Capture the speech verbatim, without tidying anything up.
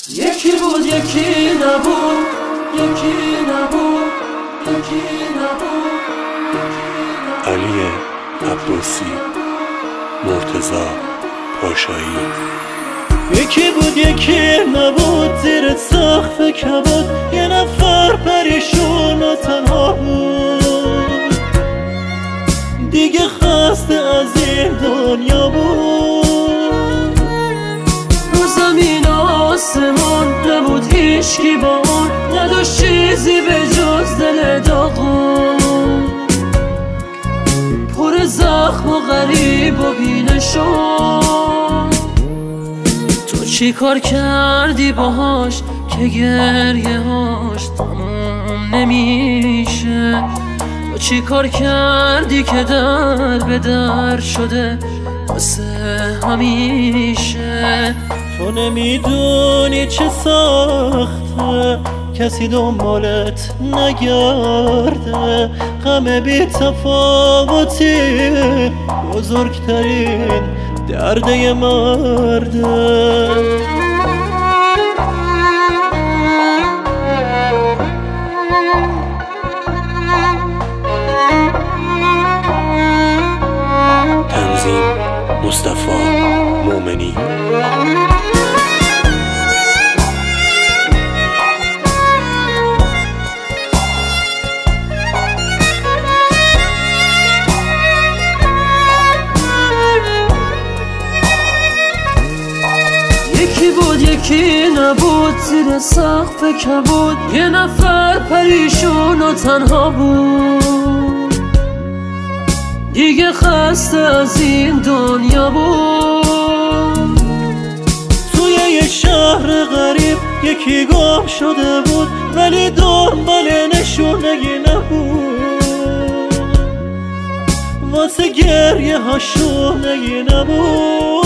یکی بود یکی نبود، یکی نبود، یکی نبود. علی عباسی، مرتضی پاشایی. یکی بود یکی نبود، زیر سقف کبود یه نفر پریشون و تنها بود، دیگه خسته از این دنیا بود. رو زمین آسمون نبود هیچکی با اون، نداشت چیزی به جز دل داغون، پر زخم و غریب و بینشون. تو چی کار کردی باهاش که گریه هاش تموم نمیشه؟ تو چی کار کردی که در به در شده واسه همیشه؟ تو نمیدونی چه سخته کسی دنبالت نگرده، غم بی تفاوتی بزرگترین درده مرده. تنظیم مصطفی مومنی. یکی بود یکی نبود، زیر سقف کبود یه نفر پریشون و تنها بود، دیگه خسته از این دنیا بود. توی یه شهر غریب یکی گم شده بود، ولی دنبال نشونگی نبود، واسه گریه ها شونگی نبود.